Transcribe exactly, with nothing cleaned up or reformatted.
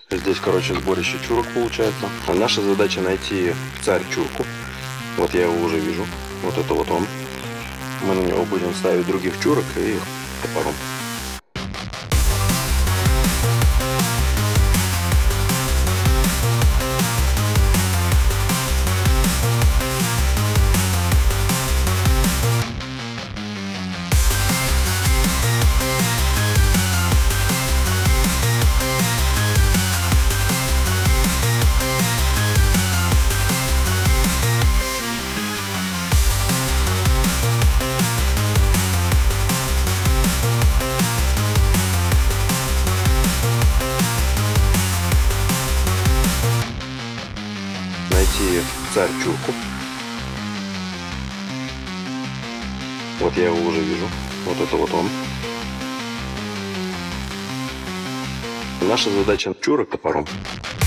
Здесь, короче, сборище чурок получается. А наша задача найти царь чурку. Вот я его уже вижу. Вот это вот он. Мы на него будем ставить других чурок и топором. Найти царь чурку. Вот я его уже вижу. Вот это вот он. Наша задача чурок топором.